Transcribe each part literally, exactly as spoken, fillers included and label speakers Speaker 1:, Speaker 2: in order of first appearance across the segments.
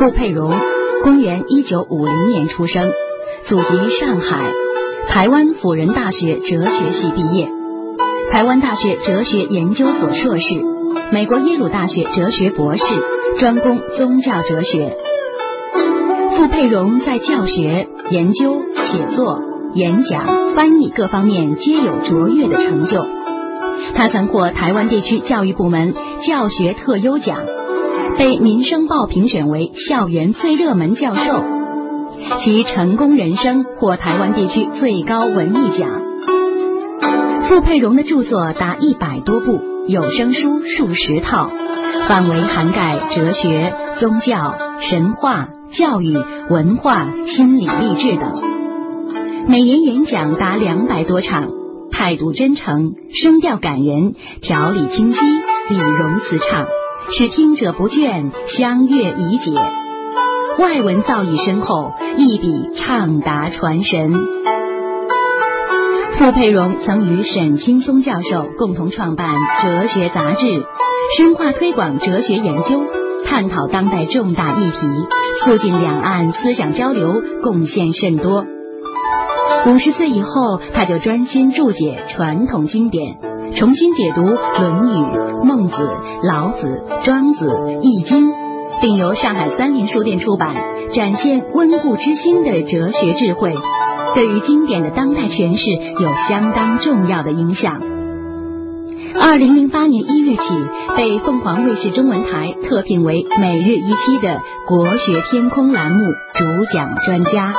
Speaker 1: 傅佩荣，公元一九五零年出生，祖籍上海，台湾辅仁大学哲学系毕业，台湾大学哲学研究所硕士，美国耶鲁大学哲学博士，专攻宗教哲学。傅佩荣在教学、研究、写作、演讲、翻译各方面皆有卓越的成就。他曾获台湾地区教育部门教学特优奖，被民生报评选为校园最热门教授，其成功人生获台湾地区最高文艺奖。傅佩荣的著作达一百多部，有声书数十套，范围涵盖哲学、宗教、神话、教育、文化、心理励志等。每年演讲达两百多场，态度真诚，声调感人，条理清晰，理容词畅，使听者不倦，相悦以解。外文造诣深厚，一笔畅达传神。傅佩荣曾与沈青松教授共同创办哲学杂志，深化推广哲学研究，探讨当代重大议题，促进两岸思想交流，贡献甚多。五十岁以后，他就专心注解传统经典，重新解读《论语》《孟子》《老子》《庄子》《易经》，并由上海三联书店出版，展现温故知新的哲学智慧，对于经典的当代诠释有相当重要的影响。二零零八年一月起，被凤凰卫视中文台特聘为每日一期的国学天空栏目主讲专家。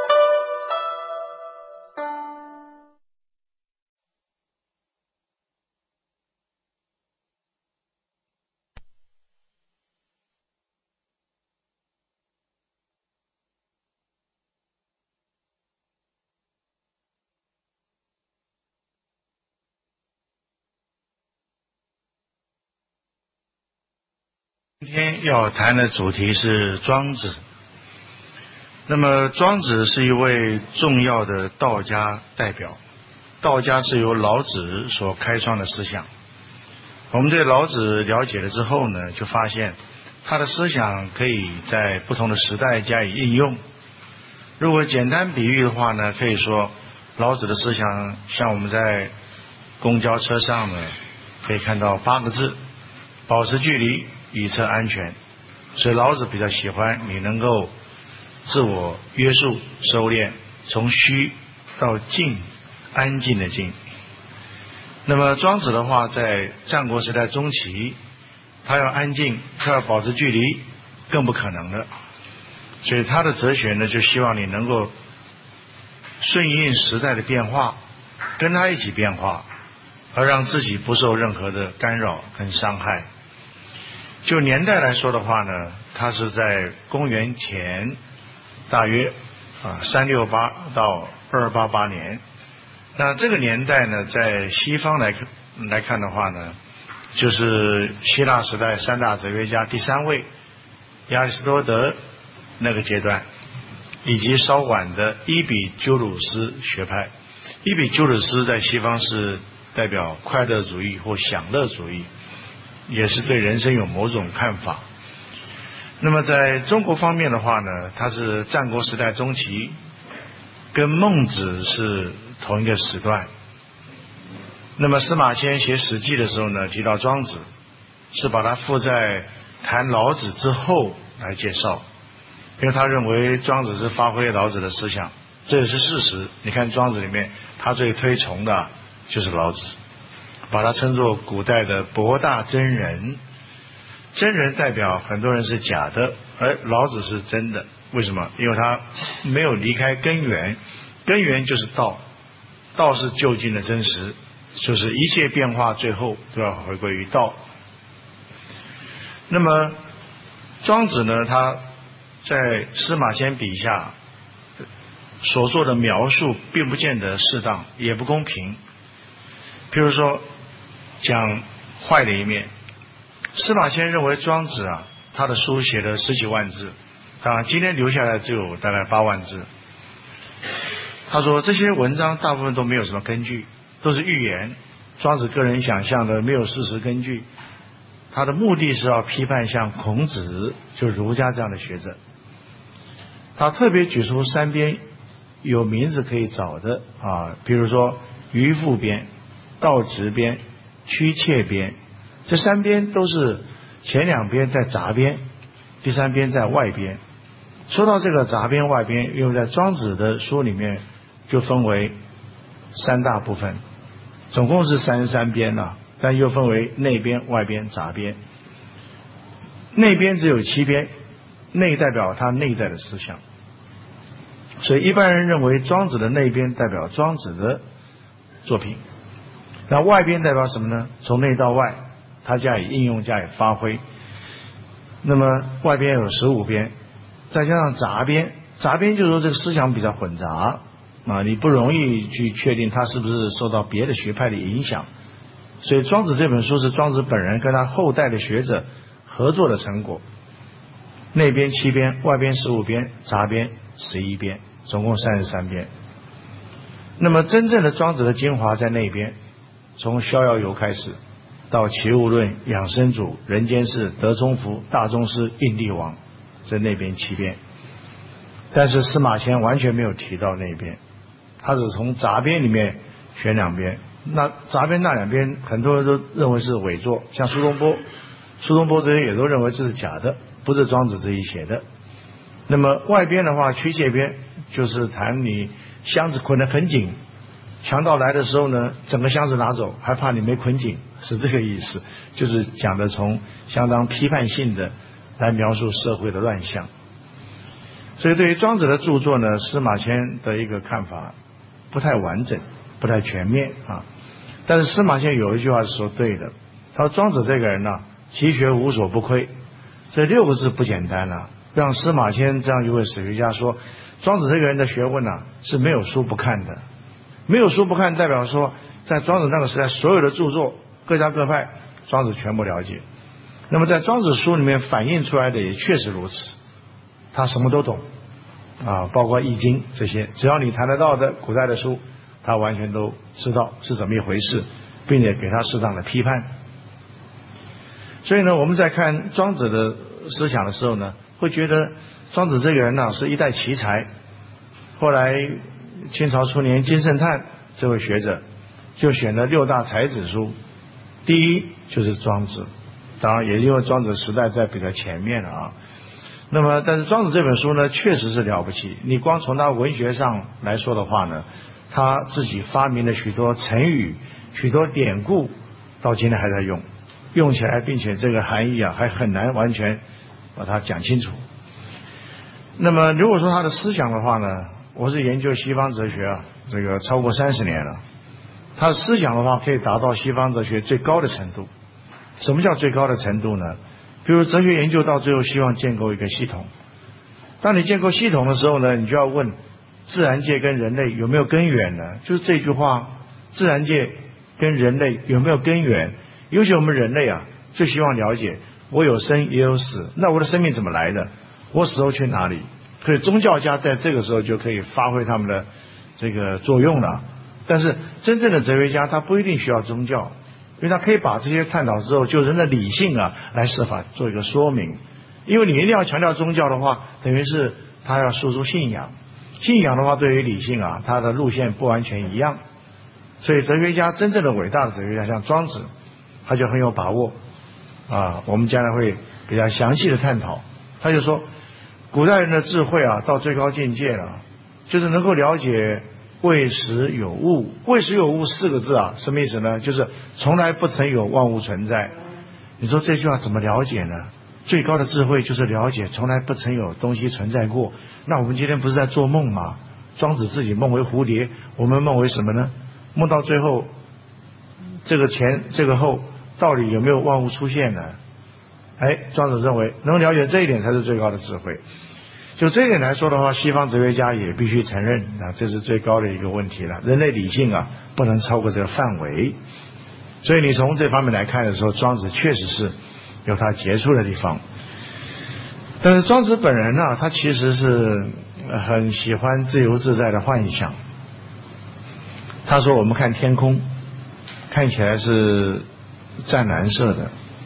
Speaker 2: 今天要谈的主题是庄子。那么庄子是一位重要的道家代表，道家是由老子所开创的思想。我们对老子了解了之后呢，就发现他的思想可以在不同的时代加以应用。如果简单比喻的话呢，可以说老子的思想像我们在公交车上呢可以看到八个字：保持距离，以测安全。所以老子比较喜欢你能够自我约束收敛，从虚到静，安静的静。那么庄子的话，在战国时代中期，他要安静，他要保持距离，更不可能的。所以他的哲学呢，就希望你能够顺应时代的变化，跟他一起变化，而让自己不受任何的干扰跟伤害。就年代来说的话呢，它是在公元前大约啊三六八到二八八年。那这个年代呢，在西方来来看的话呢，就是希腊时代三大哲学家第三位亚里士多德那个阶段，以及稍晚的伊比鸠鲁斯学派。伊比鸠鲁斯在西方是代表快乐主义或享乐主义，也是对人生有某种看法。那么在中国方面的话呢，它是战国时代中期，跟孟子是同一个时段。那么司马迁写史记的时候呢，提到庄子，是把它附在谈老子之后来介绍，因为他认为庄子是发挥老子的思想，这也是事实。你看庄子里面，他最推崇的就是老子，把它称作古代的博大真人。真人代表很多人是假的，而老子是真的。为什么？因为他没有离开根源，根源就是道，道是究竟的真实，就是一切变化最后都要回归于道。那么庄子呢，他在司马迁笔下所做的描述并不见得适当，也不公平。譬如说讲坏的一面，司马迁认为庄子啊，他的书写了十几万字，当然今天留下来只有大概八万字。他说这些文章大部分都没有什么根据，都是寓言，庄子个人想象的，没有事实根据。 他的目的是要批判像孔子，就是儒家这样的学者。他特别举出三边有名字可以找的啊，比如说渔父边、道直边、屈切边，这三边都是前两边在杂边，第三边在外边。说到这个杂边外边，因为在庄子的书里面就分为三大部分，总共是三十三边了、啊，但又分为内边、外边、杂边。内边只有七边，内代表他内在的思想，所以一般人认为庄子的内边代表庄子的作品，那外边代表什么呢？从内到外，他加以应用，加以发挥。那么外边有十五边，再加上杂边，杂边就是说这个思想比较混杂啊，你不容易去确定他是不是受到别的学派的影响。所以庄子这本书是庄子本人跟他后代的学者合作的成果。内边七边，外边十五边，杂边十一边，总共三十三边。那么真正的庄子的精华在那边，从逍遥游开始，到齐物论、养生主、人间世、德宗福、大宗师、印帝王，这那边七边。但是司马迁完全没有提到那边，他只从杂边里面选两边。那杂边那两边很多人都认为是伪作，像苏东坡苏东坡这些也都认为这是假的，不是庄子自己写的。那么外边的话，屈切边就是谈你箱子捆得很紧，强盗来的时候呢，整个箱子拿走，还怕你没捆紧，是这个意思，就是讲的从相当批判性的来描述社会的乱象。所以对于庄子的著作呢，司马迁的一个看法不太完整，不太全面啊。但是司马迁有一句话是说对的，他说庄子这个人呢、啊，其学无所不窥，这六个字不简单了、啊。让司马迁这样一位史学家说，庄子这个人的学问呢、啊、是没有书不看的。没有书不看代表说，在庄子那个时代，所有的著作各家各派，庄子全部了解。那么在庄子书里面反映出来的也确实如此，他什么都懂啊，包括易经这些，只要你谈得到的古代的书，他完全都知道是怎么一回事，并且给他适当的批判。所以呢，我们在看庄子的思想的时候呢，会觉得庄子这个人呢是一代奇才。后来清朝初年金圣叹这位学者就选了六大才子书，第一就是庄子，当然也因为庄子时代在比较前面了啊。那么但是庄子这本书呢确实是了不起，你光从他文学上来说的话呢，他自己发明了许多成语，许多典故，到今天还在用，用起来并且这个含义啊还很难完全把它讲清楚。那么如果说他的思想的话呢，我是研究西方哲学啊，这个超过三十年了，他的思想的话可以达到西方哲学最高的程度。什么叫最高的程度呢？比如哲学研究到最后希望建构一个系统，当你建构系统的时候呢，你就要问自然界跟人类有没有根源呢？就是这句话，自然界跟人类有没有根源？尤其我们人类啊，最希望了解我有生也有死，那我的生命怎么来的？我死后去哪里？所以宗教家在这个时候就可以发挥他们的这个作用了。但是真正的哲学家他不一定需要宗教，因为他可以把这些探讨之后，就人的理性啊来设法做一个说明。因为你一定要强调宗教的话，等于是他要诉诸信仰，信仰的话对于理性啊，他的路线不完全一样。所以哲学家真正的伟大的哲学家像庄子，他就很有把握啊，我们将来会比较详细的探讨。他就说古代人的智慧啊到最高境界了，就是能够了解未时有物。未时有物四个字啊，什么意思呢？就是从来不曾有万物存在。你说这句话怎么了解呢？最高的智慧就是了解从来不曾有东西存在过。那我们今天不是在做梦吗？庄子自己梦为蝴蝶，我们梦为什么呢？梦到最后这个前这个后到底有没有万物出现呢？哎，庄子认为能了解这一点才是最高的智慧。就这一点来说的话，西方哲学家也必须承认啊，这是最高的一个问题了。人类理性啊不能超过这个范围。所以你从这方面来看的时候，庄子确实是有他杰出的地方。但是庄子本人呢、啊，他其实是很喜欢自由自在的幻想。他说我们看天空看起来是湛蓝色的，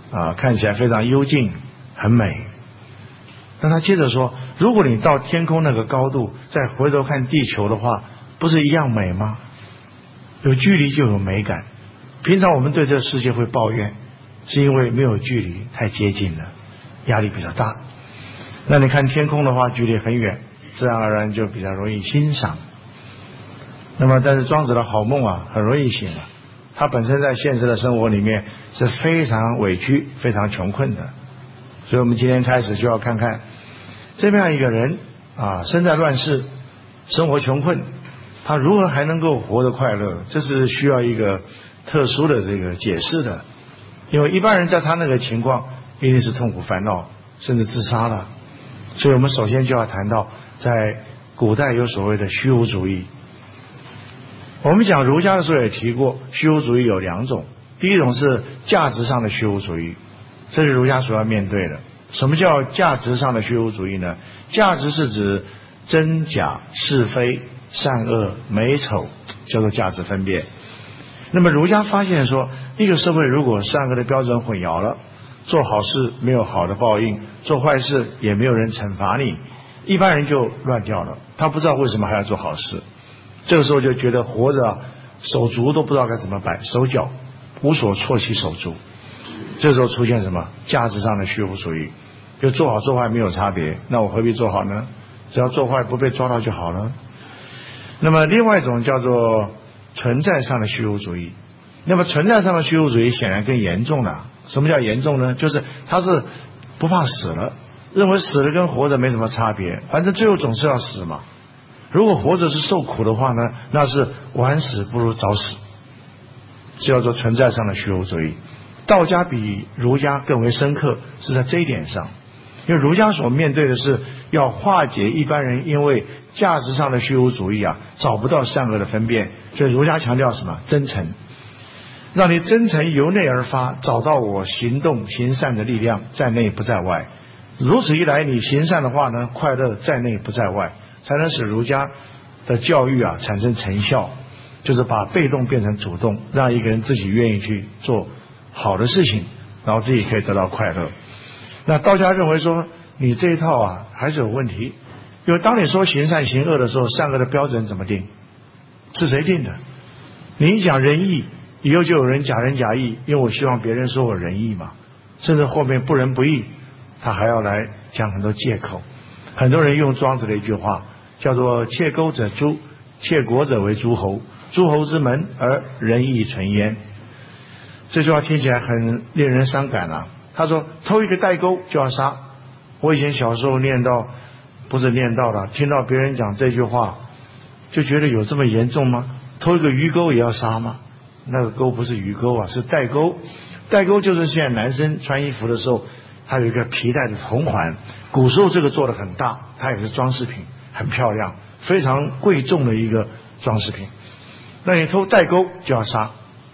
Speaker 2: 啊，看起来非常幽静，很美。但他接着说，如果你到天空那个高度，再回头看地球的话，不是一样美吗？有距离就有美感。平常我们对这个世界会抱怨，是因为没有距离，太接近了，压力比较大。那你看天空的话，距离很远，自然而然就比较容易欣赏。那么但是庄子的好梦啊，很容易醒了。他本身在现实的生活里面是非常委屈、非常穷困的。所以我们今天开始就要看看这么样一个人啊，身在乱世，生活穷困，他如何还能够活得快乐？这是需要一个特殊的这个解释的。因为一般人在他那个情况一定是痛苦烦恼，甚至自杀了。所以我们首先就要谈到在古代有所谓的虚无主义。我们讲儒家的时候也提过，虚无主义有两种。第一种是价值上的虚无主义，这是儒家所要面对的。什么叫价值上的虚无主义呢？价值是指真假是非善恶美丑，叫做价值分辨。那么儒家发现说，一个社会如果善恶的标准混淆了，做好事没有好的报应，做坏事也没有人惩罚你，一般人就乱掉了，他不知道为什么还要做好事。这个时候就觉得活着啊，手足都不知道该怎么摆，手脚无所措其手足。这时候出现什么？价值上的虚无主义，就做好做坏没有差别，那我何必做好呢？只要做坏不被抓到就好了。那么另外一种叫做存在上的虚无主义。那么存在上的虚无主义显然更严重了。什么叫严重呢？就是他是不怕死了，认为死了跟活着没什么差别，反正最后总是要死嘛。如果活着是受苦的话呢，那是晚死不如早死，这叫做存在上的虚无主义。道家比儒家更为深刻，是在这一点上。因为儒家所面对的是要化解一般人因为价值上的虚无主义啊，找不到善恶的分辨，所以儒家强调什么？真诚，让你真诚由内而发，找到我行动行善的力量，在内不在外。如此一来，你行善的话呢，快乐在内不在外，才能使儒家的教育啊产生成效，就是把被动变成主动，让一个人自己愿意去做好的事情，然后自己可以得到快乐。那道家认为说，你这一套啊还是有问题，因为当你说行善行恶的时候，善恶的标准怎么定？是谁定的？你一讲仁义，以后就有人假仁假义，因为我希望别人说我仁义嘛，甚至后面不仁不义，他还要来讲很多借口。很多人用庄子的一句话叫做窃钩者诛，窃国者为诸侯，诸侯之门而仁义存焉。这句话听起来很令人伤感啊。他说偷一个代钩就要杀。我以前小时候念到，不是念到了，听到别人讲这句话，就觉得有这么严重吗？偷一个鱼钩也要杀吗？那个钩不是鱼钩啊，是代钩。代钩就是现在男生穿衣服的时候，它有一个皮带的红环，古时候这个做得很大，它也是装饰品，很漂亮，非常贵重的一个装饰品。那你偷代钩就要杀。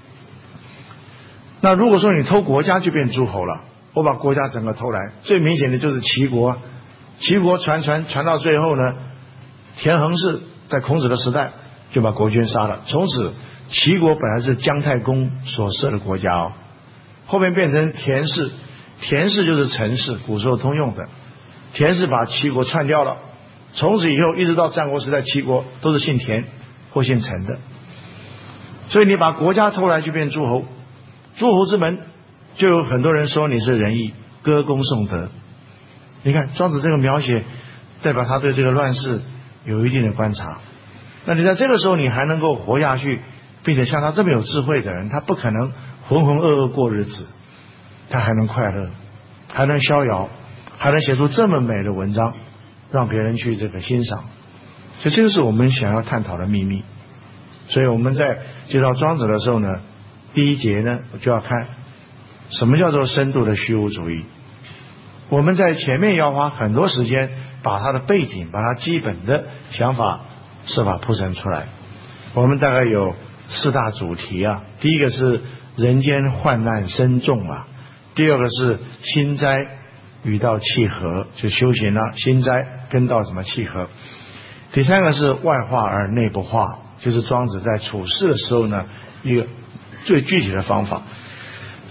Speaker 2: 那如果说你偷国家就变诸侯了，我把国家整个偷来，最明显的就是齐国。齐国传传传到最后呢，田横氏在孔子的时代就把国君杀了，从此齐国本来是姜太公所设的国家哦，后面变成田氏，田氏就是陈氏，古时候通用的，田氏把齐国篡掉了，从此以后一直到战国时代，齐国都是姓田或姓陈的。所以你把国家偷来就变诸侯，诸侯之门就有很多人说你是仁义，歌功颂德。你看庄子这个描写代表他对这个乱世有一定的观察。那你在这个时候你还能够活下去，并且像他这么有智慧的人，他不可能浑浑噩噩过日子，他还能快乐，还能逍遥，还能写出这么美的文章让别人去这个欣赏。所以这个是我们想要探讨的秘密。所以我们在介绍庄子的时候呢，第一节呢就要看什么叫做深度的虚无主义。我们在前面要花很多时间把他的背景，把他基本的想法设法铺陈出来。我们大概有四大主题啊，第一个是人间患难深重啊，第二个是心斋与道契合，就修行啊，心斋跟道怎么契合。第三个是外化而内不化，就是庄子在处事的时候呢一个最具体的方法。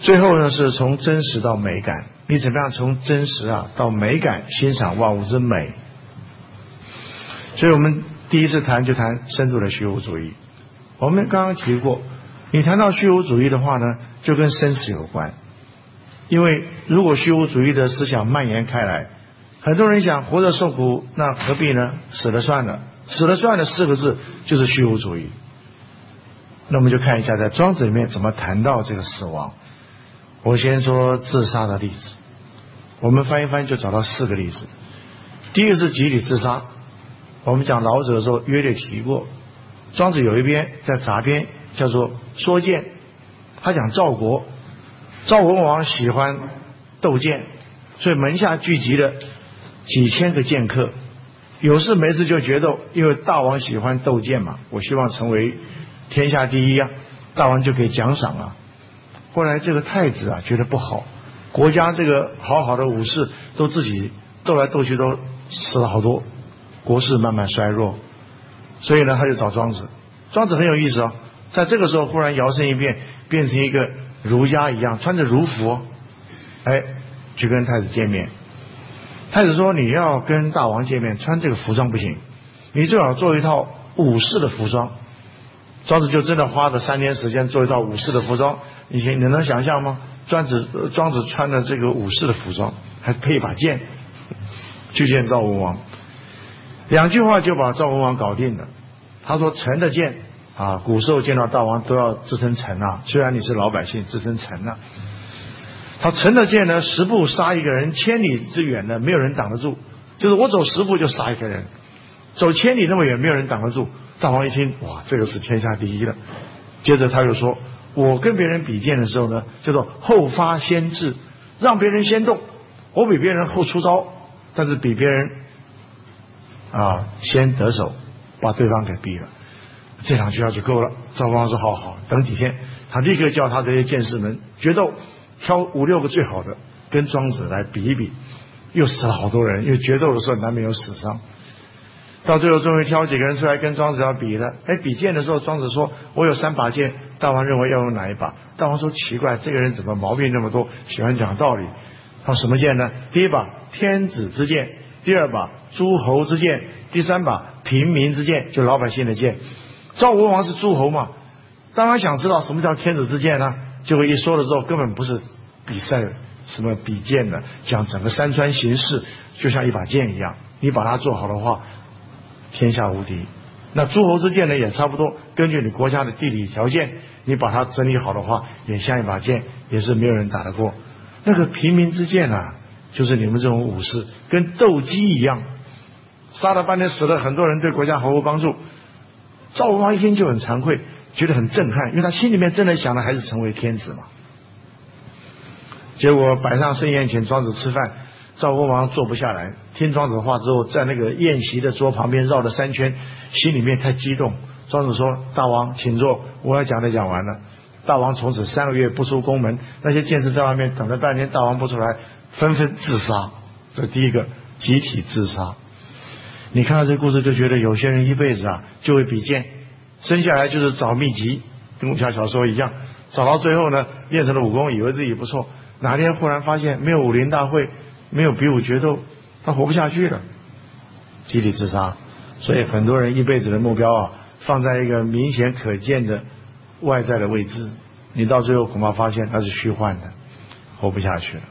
Speaker 2: 最后呢，是从真实到美感，你怎么样从真实啊到美感欣赏万物之美？所以我们第一次谈就谈深入的虚无主义。我们刚刚提过，你谈到虚无主义的话呢，就跟生死有关。因为如果虚无主义的思想蔓延开来，很多人想活着受苦，那何必呢？死了算了，死了算了四个字就是虚无主义。那我们就看一下在庄子里面怎么谈到这个死亡。我先说自杀的例子，我们翻一翻就找到四个例子。第一个是集体自杀，我们讲老子的时候约略提过，庄子有一篇在杂篇叫做说剑，他讲赵国，赵文王喜欢斗剑，所以门下聚集了几千个剑客，有事没事就决斗，因为大王喜欢斗剑嘛，我希望成为天下第一啊，大王就可以奖赏啊。后来这个太子啊觉得不好，国家这个好好的武士都自己斗来斗去都死了好多，国势慢慢衰弱，所以呢他就找庄子。庄子很有意思哦，在这个时候忽然摇身一变，变成一个儒家一样，穿着儒服哦，哎，去跟太子见面。太子说你要跟大王见面，穿这个服装不行，你最好做一套武士的服装。庄子就真的花了三年时间做一套武士的服装，你你能想象吗？庄子庄子穿的这个武士的服装，还配一把剑，去见赵文王，两句话就把赵文王搞定了。他说臣的剑啊，古时候见到大王都要自称臣啊，虽然你是老百姓，自称臣啊。他臣的剑呢，十步杀一个人，千里之远呢，没有人挡得住，就是我走十步就杀一个人，走千里那么远，没有人挡得住。大王一听，哇，这个是天下第一了。接着他就说，我跟别人比剑的时候呢，叫做后发先至，让别人先动，我比别人后出招，但是比别人啊先得手，把对方给毙了。这两句话就够了。赵文王说好好，等几天，他立刻叫他这些剑士们决斗，挑五六个最好的跟庄子来比一比，又死了好多人，因为决斗的时候难免有死伤。到最后终于挑几个人出来跟庄子要比了。哎，比剑的时候庄子说我有三把剑，大王认为要用哪一把？大王说奇怪，这个人怎么毛病那么多，喜欢讲道理。他说什么剑呢？第一把天子之剑，第二把诸侯之剑，第三把平民之剑，就老百姓的剑。赵文王是诸侯嘛，当然想知道什么叫天子之剑呢？结果一说了之后，根本不是比赛什么比剑的，讲整个山川形势就像一把剑一样，你把它做好的话，天下无敌。那诸侯之剑呢也差不多，根据你国家的地理条件，你把它整理好的话，也像一把剑，也是没有人打得过。那个平民之剑啊，就是你们这种武士跟斗鸡一样，杀了半天死了很多人，对国家毫无帮助。赵文王一听就很惭愧，觉得很震撼，因为他心里面真的想的还是成为天子嘛。结果摆上盛宴请庄子吃饭，赵文王坐不下来，听庄子的话之后，在那个宴席的桌旁边绕了三圈，心里面太激动。庄子说：“大王请坐，我要讲的讲完了。”大王从此三个月不出宫门，那些剑士在外面等了半天，大王不出来，纷纷自杀。这第一个集体自杀。你看到这个故事就觉得有些人一辈子啊就会比剑，生下来就是找秘籍，跟武侠小说一样，找到最后呢练成了武功，以为自己不错，哪天忽然发现没有武林大会，没有比武决斗，他活不下去了，集体自杀。所以很多人一辈子的目标啊放在一个明显可见的外在的位置，你到最后恐怕发现它是虚幻的，活不下去了。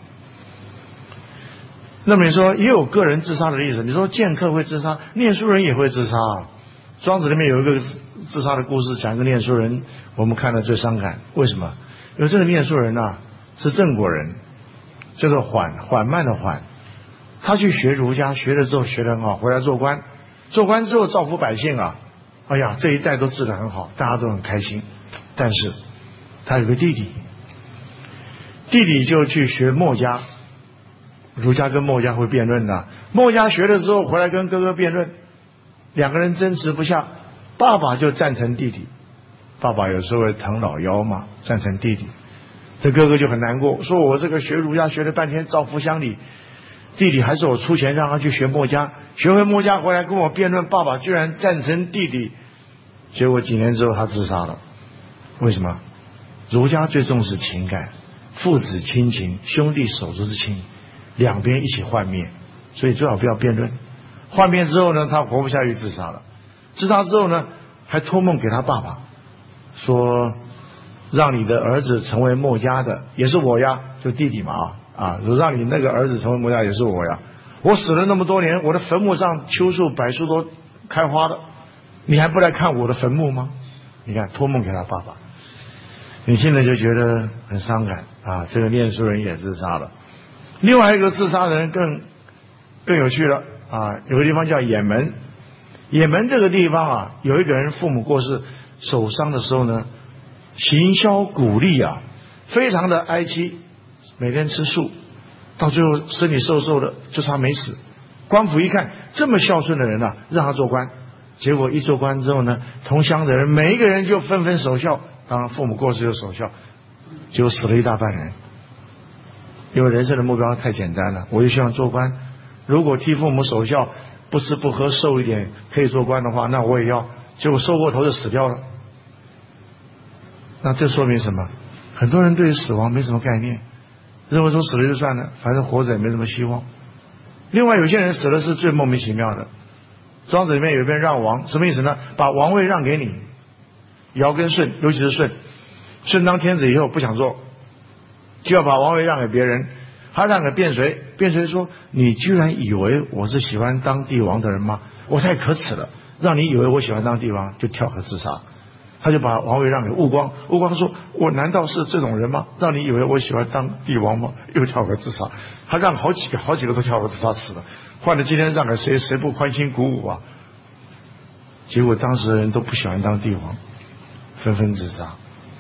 Speaker 2: 那么你说也有个人自杀的例子，你说剑客会自杀，念书人也会自杀啊。庄子里面有一个自杀的故事，讲一个念书人，我们看了最伤感。为什么？因为这个念书人啊是郑国人，叫做缓，缓慢的缓。他去学儒家，学了之后学得很好，回来做官，做官之后造福百姓啊，哎呀这一代都治得很好，大家都很开心。但是他有个弟弟，弟弟就去学墨家，儒家跟墨家会辩论的，墨家学了之后回来跟哥哥辩论，两个人争执不下，爸爸就赞成弟弟，爸爸有时候会疼老幺嘛，赞成弟弟，这哥哥就很难过，说我这个学儒家学了半天造福乡里，弟弟还是我出钱让他去学墨家，学会墨家回来跟我辩论，爸爸居然赞成弟弟，结果几年之后他自杀了。为什么？儒家最重视情感，
Speaker 3: 父子亲情，兄弟手足之亲，两边一起幻灭，所以最好不要辩论。幻灭之后呢，他活不下去，自杀了。自杀之后呢，还托梦给他爸爸，说让你的儿子成为墨家的，也是我呀，就弟弟嘛啊啊，说让你那个儿子成为墨家，也是我呀。我死了那么多年，我的坟墓上秋树柏树都开花了，你还不来看我的坟墓吗？你看托梦给他爸爸，女性呢就觉得很伤感啊，这个念书人也自杀了。另外一个自杀的人更更有趣了啊，有个地方叫也门。也门这个地方啊，有一个人父母过世，受伤的时候呢，行销鼓励啊，非常的哀戚，每天吃素，到最后身体瘦瘦的，就差没死。官府一看这么孝顺的人啊，让他做官。结果一做官之后呢，同乡的人每一个人就纷纷守孝，当然父母过世就守孝，结果死了一大半人。因为人生的目标太简单了，我就希望做官，如果替父母守孝，不吃不喝瘦一点可以做官的话，那我也要。结果瘦过头就死掉了。那这说明什么？很多人对死亡没什么概念，认为说死了就算了，反正活着也没什么希望。另外有些人死了是最莫名其妙的。庄子里面有一篇让王，什么意思呢？把王位让给你，尧跟舜，尤其是舜，舜当天子以后不想做，就要把王位让给别人。他让给卞随，卞随说：“你居然以为我是喜欢当帝王的人吗？我太可耻了！让你以为我喜欢当帝王，就跳河自杀。”他就把王位让给兀光，兀光说：“我难道是这种人吗？让你以为我喜欢当帝王吗？”又跳河自杀。他让好几个，好几个都跳河自杀死了。换了今天让给谁，谁不欢欣鼓舞啊？结果当时的人都不喜欢当帝王，纷纷自杀。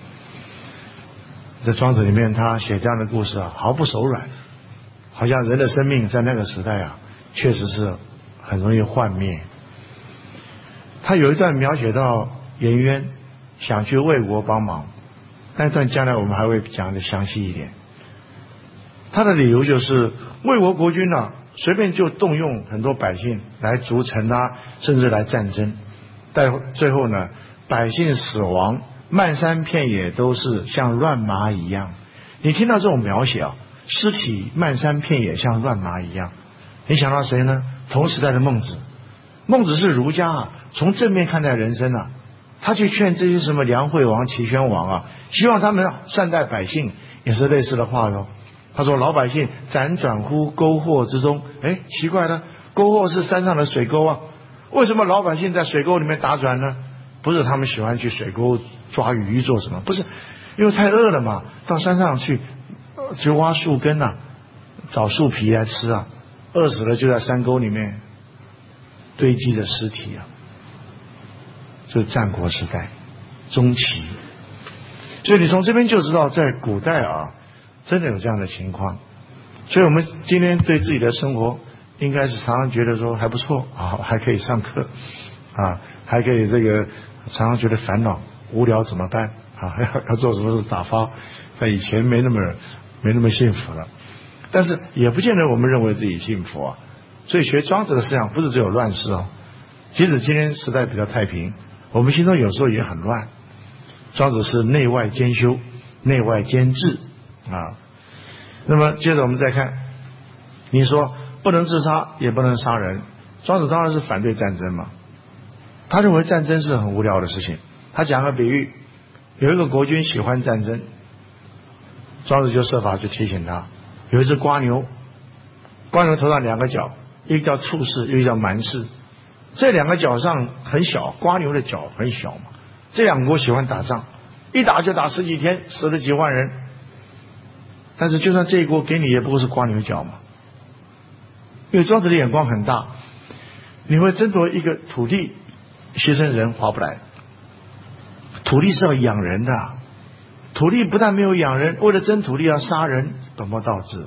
Speaker 3: 在庄子里面，他写这样的故事啊，毫不手软。好像人的生命在那个时代啊，确实是很容易幻灭。他有一段描写到颜渊想去魏国帮忙，那段将来我们还会讲的详细一点。他的理由就是魏国国君啊，随便就动用很多百姓来逐城啊，甚至来战争，但最后呢，百姓死亡，漫山遍野都是像乱麻一样。你听到这种描写啊，尸体漫山遍野像乱麻一样，你想到谁呢？同时代的孟子。孟子是儒家啊，从正面看待人生啊，他去劝这些什么梁惠王、齐宣王啊，希望他们善待百姓，也是类似的话哟。他说：“老百姓辗转乎沟壑之中。”哎，奇怪了，沟壑是山上的水沟啊，为什么老百姓在水沟里面打转呢？不是他们喜欢去水沟抓鱼做什么，不是，因为太饿了嘛，到山上去就挖树根啊，找树皮来吃啊，饿死了就在山沟里面堆积着尸体啊。这是战国时代中期，所以你从这边就知道，在古代啊，真的有这样的情况。所以我们今天对自己的生活，应该是常常觉得说还不错啊，还可以上课啊，还可以这个常常觉得烦恼无聊怎么办啊？要要做什么事打发，在以前没那么没那么幸福了，但是也不见得我们认为自己幸福啊。所以学庄子的思想不是只有乱世哦，即使今天时代比较太平，我们心中有时候也很乱。庄子是内外兼修，内外兼治啊。那么接着我们再看，你说不能自杀也不能杀人，庄子当然是反对战争嘛，他认为战争是很无聊的事情。他讲个比喻，有一个国君喜欢战争，庄子就设法去提醒他。有一只瓜牛，瓜牛头上两个角，一个叫处士，一个叫蛮士，这两个角上很小，瓜牛的角很小嘛，这两国喜欢打仗，一打就打十几天，死了几万人。但是就算这一国给你，也不过是瓜牛角嘛。因为庄子的眼光很大，你会争夺一个土地，牺牲人划不来。土地是要养人的，土地不但没有养人，为了争土地要杀人，本末倒置。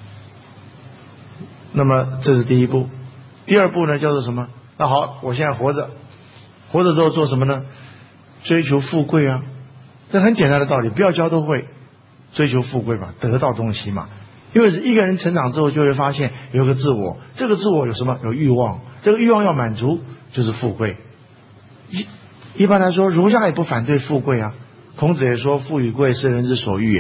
Speaker 3: 那么这是第一步。第二步呢，叫做什么？那好，我现在活着，活着之后做什么呢？追求富贵啊，这很简单的道理，不要教都会。追求富贵嘛，得到东西嘛。因为一个人成长之后，就会发现有个自我，这个自我有什么？有欲望，这个欲望要满足，就是富贵。一一般来说，儒家也不反对富贵啊。孔子也说：“富与贵，是人之所欲也嘛。”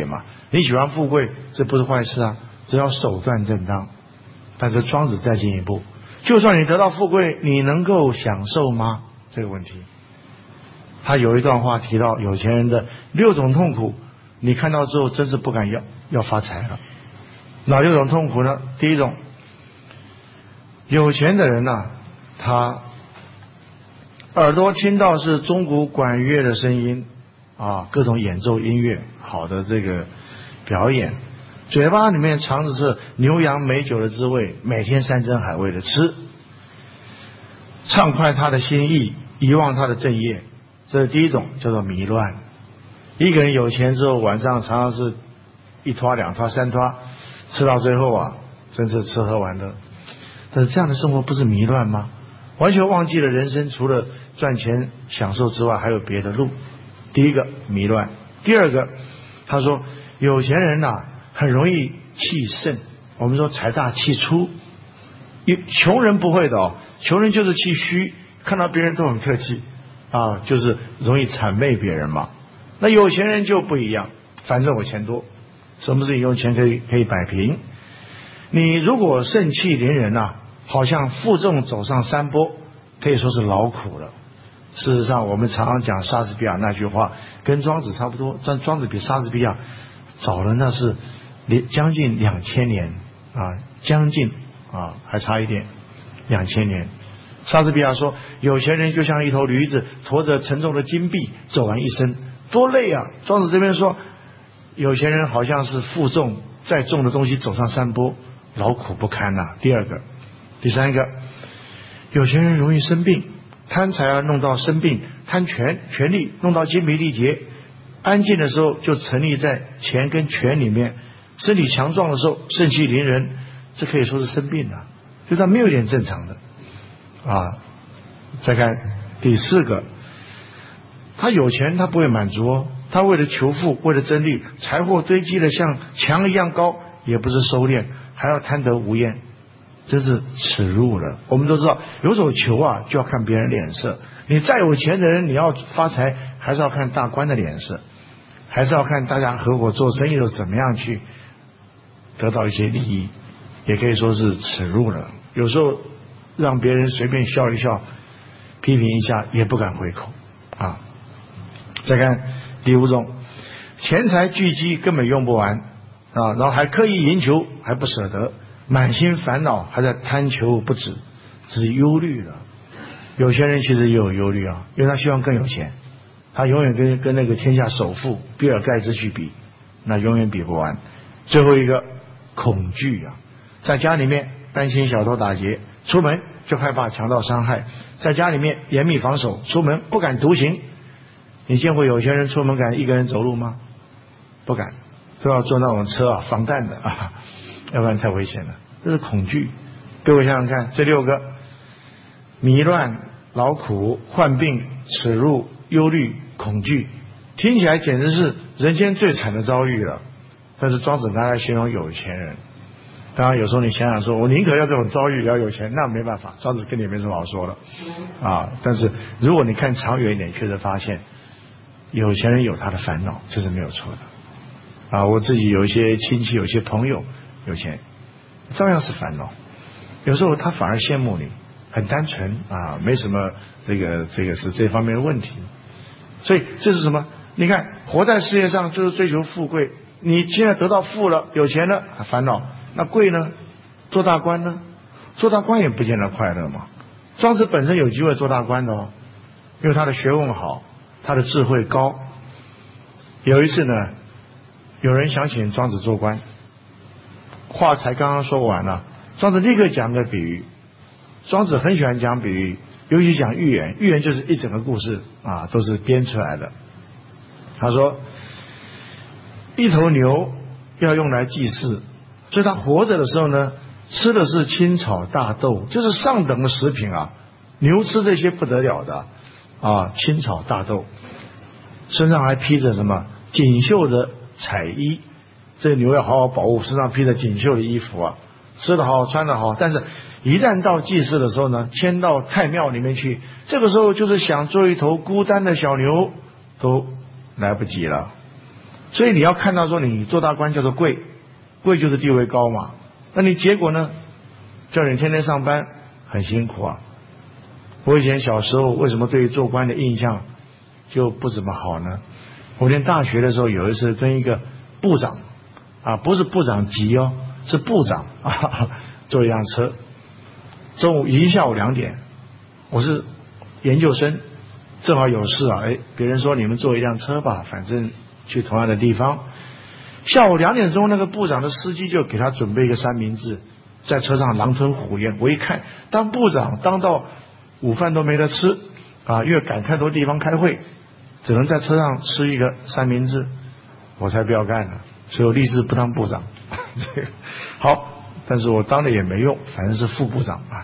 Speaker 3: 你喜欢富贵，这不是坏事啊，只要手段正当。但是庄子再进一步，就算你得到富贵，你能够享受吗？这个问题，他有一段话提到有钱人的六种痛苦，你看到之后真是不敢要要发财了。哪六种痛苦呢？第一种，有钱的人呢、啊，他耳朵听到是钟鼓管乐的声音啊，各种演奏音乐，好的这个表演，嘴巴里面藏的是牛羊美酒的滋味，每天山珍海味的吃，畅快他的心意，遗忘他的正业，这是第一种，叫做迷乱。一个人有钱之后，晚上常常是一拖两拖三拖，吃到最后啊，真是吃喝玩乐。但是这样的生活不是迷乱吗？完全忘记了人生除了赚钱享受之外还有别的路。第一个迷乱，第二个他说有钱人呐、啊、很容易气盛，我们说财大气粗，穷人不会的哦，穷人就是气虚，看到别人都很客气啊，就是容易谄媚别人嘛。那有钱人就不一样，反正我钱多，什么事情用钱可以可以摆平。你如果盛气凌人啊，好像负重走上山坡，可以说是劳苦了。事实上我们常常讲莎士比亚那句话跟庄子差不多，但庄子比莎士比亚早了那是将近两千年啊，将近啊还差一点两千年。莎士比亚说有钱人就像一头驴子驮着沉重的金币走完一生，多累啊。庄子这边说有钱人好像是负重再重的东西走上山坡，劳苦不堪呐、啊。第二个，第三个，有钱人容易生病，贪财啊弄到生病，贪权权力弄到精疲力竭，安静的时候就沉溺在钱跟权里面，身体强壮的时候盛气凌人，这可以说是生病了，就他没有一点正常的啊。再看第四个，他有钱他不会满足哦，他为了求富，为了争利，财货堆积的像墙一样高，也不是收敛，还要贪得无厌，真是耻辱了。我们都知道有所求啊就要看别人脸色，你再有钱的人你要发财还是要看大官的脸色，还是要看大家合伙做生意都怎么样去得到一些利益，也可以说是耻辱了。有时候让别人随便笑一笑批评一下也不敢回口啊。再看第五种，钱财聚积根本用不完啊，然后还刻意赢求，还不舍得，满心烦恼，还在贪求不止，这是忧虑了。有钱人其实也有忧虑啊，因为他希望更有钱，他永远跟跟那个天下首富比尔盖茨去比，那永远比不完。最后一个恐惧啊，在家里面担心小偷打劫，出门就害怕强盗伤害，在家里面严密防守，出门不敢独行。你见过有钱人出门敢一个人走路吗？不敢，都要坐那种车啊，防弹的啊，要不然太危险了。这是恐惧。各位想想看，这六个：迷乱、劳苦、患病、耻辱、忧虑、恐惧，听起来简直是人间最惨的遭遇了。但是庄子拿来形容有钱人，当然有时候你想想说，我宁可要这种遭遇，要有钱，那没办法，庄子跟你没什么好说的啊。但是如果你看长远一点，确实发现有钱人有他的烦恼，这是没有错的啊。我自己有一些亲戚，有一些朋友有钱，照样是烦恼。有时候他反而羡慕你，很单纯啊，没什么这个这个是这方面的问题。所以这是什么？你看，活在世界上就是追求富贵。你现在得到富了，有钱了，烦恼。那贵呢？做大官呢？做大官也不见得快乐嘛。庄子本身有机会做大官的哦，因为他的学问好，他的智慧高。有一次呢，有人想请庄子做官，话才刚刚说完了，庄子立刻讲个比喻。庄子很喜欢讲比喻，尤其讲寓言，寓言就是一整个故事啊，都是编出来的。他说，一头牛要用来祭祀，所以他活着的时候呢，吃的是青草大豆，就是上等的食品啊。牛吃这些不得了的啊，青草大豆，身上还披着什么锦绣的彩衣，这牛要好好保护，身上披着锦绣的衣服啊，吃得好，穿得好。但是一旦到祭祀的时候呢，迁到太庙里面去，这个时候就是想做一头孤单的小牛都来不及了。 所以你要看到说你做大官叫做贵，贵就是地位高嘛。那你结果呢？叫你天天上班很辛苦啊。我以前小时候为什么对做官的印象就不怎么好呢？我念大学的时候有一次跟一个部长啊，不是部长级哦，是部长啊，坐一辆车，中午已经下午两点，我是研究生，正好有事啊，哎，别人说你们坐一辆车吧，反正去同样的地方。下午两点钟，那个部长的司机就给他准备一个三明治，在车上狼吞虎咽。我一看，当部长当到午饭都没得吃啊，因为赶太多地方开会，只能在车上吃一个三明治，我才不要干呢。所以我立志不当部长。这个好，但是我当了也没用，反正是副部长啊。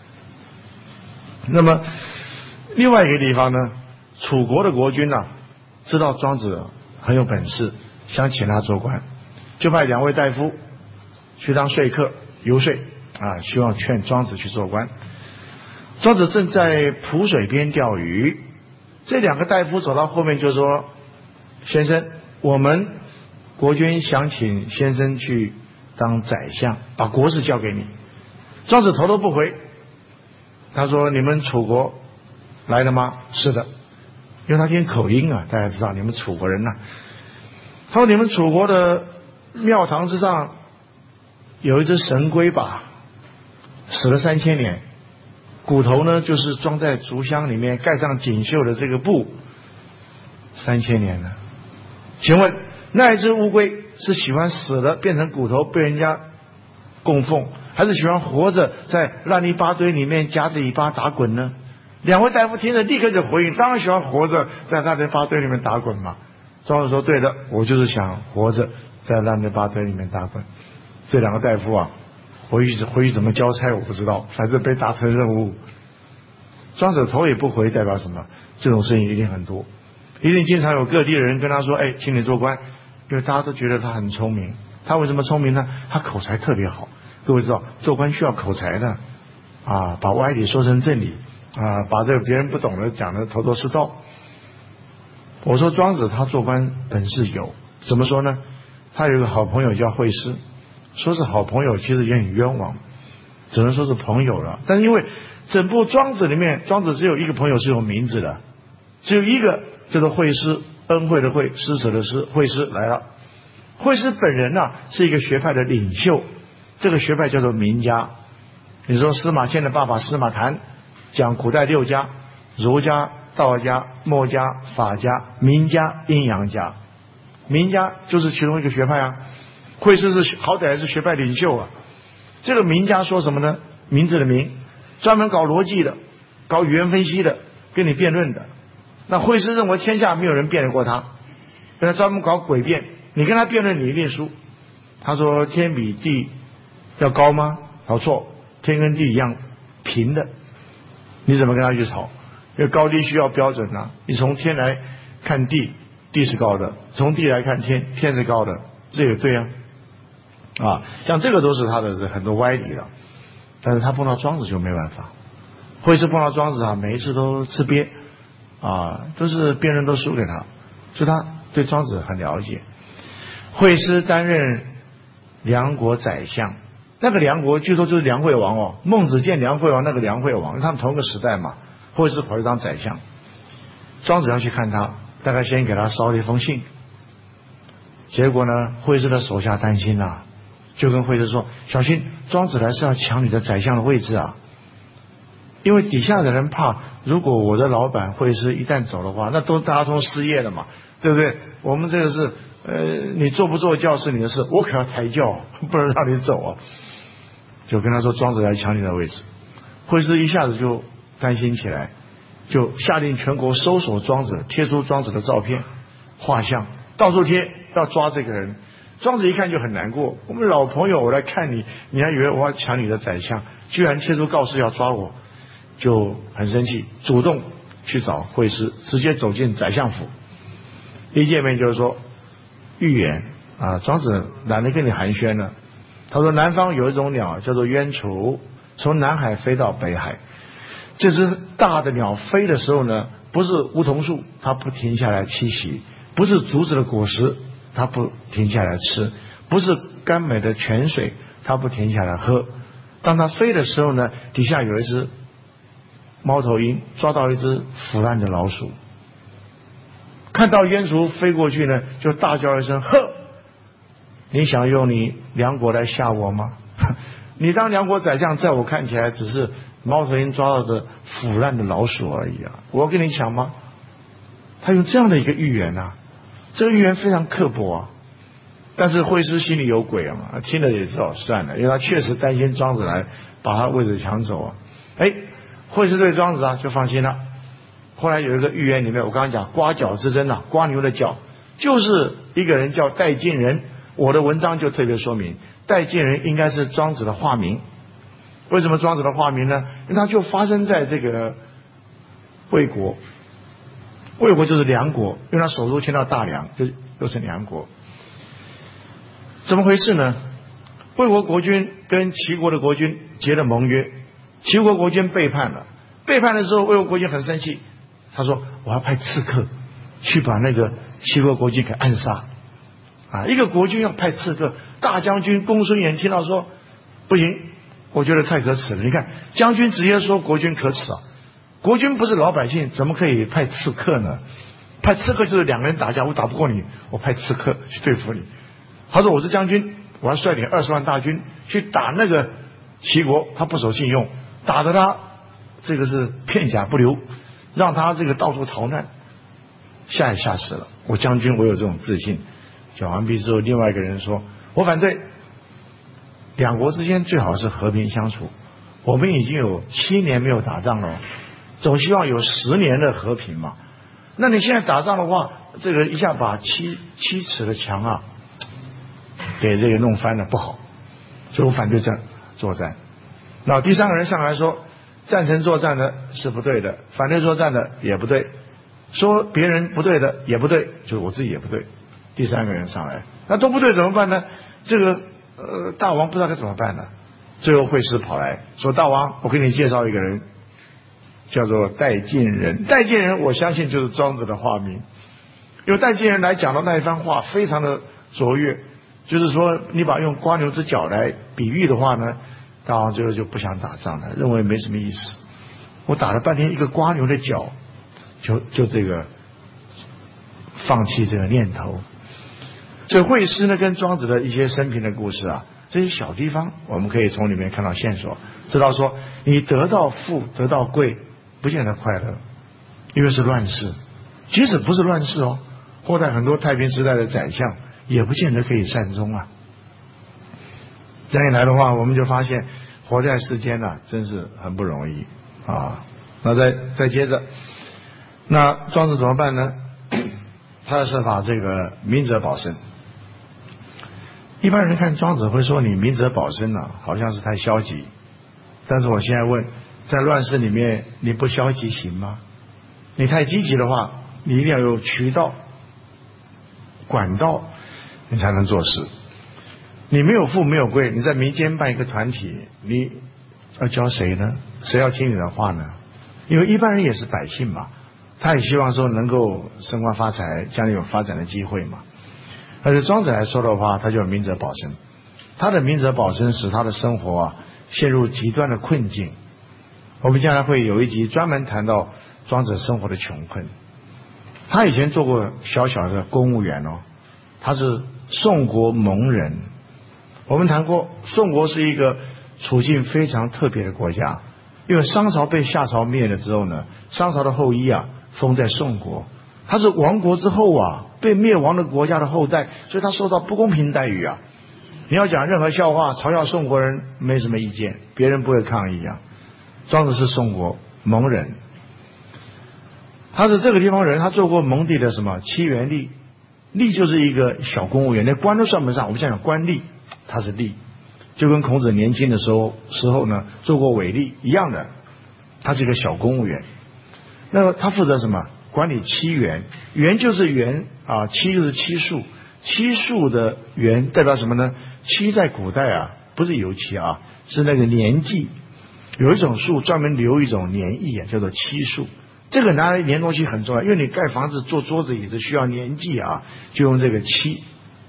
Speaker 3: 那么另外一个地方呢，楚国的国君呢、啊，知道庄子很有本事，想请他做官，就派两位大夫去当说客游说啊，希望劝庄子去做官。庄子正在濮水边钓鱼，这两个大夫走到后面就说：“先生，我们国君想请先生去当宰相，把国事交给你。”庄子头都不回，他说：“你们楚国来了吗？”“是的。”因为他听口音啊，大家知道你们楚国人呐、啊。他说：“你们楚国的庙堂之上有一只神龟吧，死了三千年。骨头呢，就是装在竹箱里面，盖上锦绣的这个布，三千年了。请问那一只乌龟是喜欢死了变成骨头被人家供奉，还是喜欢活着在烂泥巴堆里面夹着尾巴打滚呢？”两位大夫听着立刻就回应：“当然喜欢活着在烂泥巴堆里面打滚嘛。”庄子说：“对的，我就是想活着在烂泥巴堆里面打滚。”这两个大夫啊，回去回去怎么交差我不知道，反正被达成任务。庄子头也不回，代表什么？这种事情一定很多，一定经常有各地的人跟他说：“哎，请你做官。”因为大家都觉得他很聪明。他为什么聪明呢？他口才特别好。各位知道，做官需要口才的啊，把歪理说成正理啊，把这个别人不懂的讲的头头是道。我说庄子他做官本事有，怎么说呢？他有一个好朋友叫惠施，说是好朋友其实也很冤枉，只能说是朋友了。但是因为整部庄子里面，庄子只有一个朋友是有名字的，只有一个叫做惠施，恩惠的惠，施舍的施，惠施来了。惠施本人啊是一个学派的领袖，这个学派叫做名家。你说司马迁的爸爸司马谈讲古代六家，儒家、道家、墨家、法家、名家、阴阳家，名家就是其中一个学派啊。惠施是好歹是学派领袖啊。这个名家说什么呢？名字的名，专门搞逻辑的，搞语言分析的，跟你辩论的。那惠施认为天下没有人辩得过他，跟他专门搞诡辩，你跟他辩论你一定输。他说天比地要高吗？他说错，天跟地一样平的，你怎么跟他去吵？因为高低需要标准啊，你从天来看地，地是高的；从地来看天，天是高的，这也对啊。啊，像这个都是他的很多歪理了。但是他碰到庄子就没办法。惠施碰到庄子啊，每一次都吃瘪啊，都是辩论都输给他，所以他对庄子很了解。惠施担任梁国宰相，那个梁国据说就是梁惠王哦，孟子见梁惠王那个梁惠王，他们同一个时代嘛。惠施跑去当宰相，庄子要去看他，大概先给他捎了一封信。结果呢，惠施的手下担心了、啊，就跟惠施说：“小心，庄子来是要抢你的宰相的位置啊！因为底下的人怕，如果我的老板惠施一旦走的话，那都大家都失业了嘛，对不对？我们这个是，呃，你做不做教是你的事，我可要抬轿，不能让你走啊！”就跟他说：“庄子来抢你的位置。”惠施一下子就担心起来，就下令全国搜索庄子，贴出庄子的照片、画像，到处贴，要抓这个人。庄子一看就很难过，我们老朋友，我来看你，你还以为我要抢你的宰相，居然贴出告示要抓我，就很生气，主动去找惠施，直接走进宰相府。一见面就是说：“预言啊，庄子懒得跟你寒暄了。”他说：“南方有一种鸟叫做鸢雏，从南海飞到北海。这只大的鸟飞的时候呢，不是梧桐树，它不停下来栖息；不是竹子的果实， 他不停下来吃；不是甘美的泉水，他不停下来喝。当他飞的时候呢，底下有一只猫头鹰抓到一只腐烂的老鼠，看到鼹鼠飞过去呢，就大叫一声：“呵！你想用你梁国来吓我吗？你当梁国宰相，在我看起来只是猫头鹰抓到的腐烂的老鼠而已啊！我跟你抢吗？”他用这样的一个寓言啊，这个寓言非常刻薄啊。但是惠施心里有鬼啊嘛，听了也知道算了，因为他确实担心庄子来把他位置抢走啊。哎，惠施对庄子啊就放心了。后来有一个寓言里面，我刚刚讲刮角之争啊，刮牛的角，就是一个人叫戴敬人。我的文章就特别说明，戴敬人应该是庄子的化名。为什么庄子的化名呢？因为他就发生在这个魏国，魏国就是梁国，因为他首都迁到大梁，就又是梁国。怎么回事呢？魏国国君跟齐国的国君结了盟约，齐国国君背叛了。背叛的时候，魏国国君很生气，他说：“我要派刺客去把那个齐国国君给暗杀。”啊，一个国君要派刺客，大将军公孙衍听到说：“不行，我觉得太可耻了。”你看，将军直接说国君可耻啊！国君不是老百姓，怎么可以派刺客呢？派刺客就是两个人打架，我打不过你，我派刺客去对付你。他说：“我是将军，我要率领二十万大军去打那个齐国，他不守信用，打得他这个是片甲不留，让他这个到处逃难，吓也吓死了。我将军，我有这种自信。”讲完毕之后，另外一个人说：“我反对，两国之间最好是和平相处。我们已经有七年没有打仗了，总希望有十年的和平嘛。那你现在打仗的话，这个一下把七七尺的墙啊，给这个弄翻了，不好。所以我反对战作战。”那第三个人上来说：“赞成作战的是不对的，反对作战的也不对，说别人不对的也不对，就是我自己也不对。”第三个人上来，那都不对怎么办呢？这个呃，大王不知道该怎么办呢。最后惠施跑来说：“大王，我给你介绍一个人，叫做戴敬人。戴敬人，我相信就是庄子的化名，因为戴敬人来讲的那一番话非常的卓越，就是说你把用刮牛之角来比喻的话呢，大王最后就不想打仗了，认为没什么意思。我打了半天一个刮牛的角，就就这个放弃这个念头。”所以惠施呢，跟庄子的一些生平的故事啊，这些小地方我们可以从里面看到线索，知道说你得到富得到贵不见得快乐，因为是乱世。即使不是乱世哦，后代很多太平时代的宰相也不见得可以善终啊。这样一来的话，我们就发现活在世间呢、啊，真是很不容易啊。那再再接着，那庄子怎么办呢？他要设法这个明哲保身。一般人看庄子会说你明哲保身啊，好像是太消极。但是我现在问，在乱世里面你不消极行吗？你太积极的话，你一定要有渠道管道，你才能做事。你没有富没有贵，你在民间办一个团体，你要教谁呢？谁要听你的话呢？因为一般人也是百姓嘛，他也希望说能够升官发财，将来有发展的机会嘛。但是庄子来说的话，他就有明哲保身。他的明哲保身使他的生活啊陷入极端的困境。我们将来会有一集专门谈到庄子生活的穷困。他以前做过小小的公务员哦，他是宋国蒙人。我们谈过，宋国是一个处境非常特别的国家，因为商朝被夏朝灭了之后呢，商朝的后裔啊封在宋国，他是亡国之后啊被灭亡的国家的后代，所以他受到不公平待遇啊。你要讲任何笑话嘲笑宋国人没什么意见，别人不会抗议啊。庄子是宋国蒙人，他是这个地方人，他做过蒙地的什么七元吏，吏就是一个小公务员，连官都算不上，我们讲讲官吏，他是吏，就跟孔子年轻的时候时候呢做过伪吏一样的，他是一个小公务员。那么他负责什么？管理七元，元就是元啊，七就是七数，七数的元代表什么呢？七在古代啊不是油漆啊，是那个年纪，有一种树专门留一种年亿啊，叫做七数。这个拿来粘东西很重要，因为你盖房子做桌子椅子需要年纪啊，就用这个漆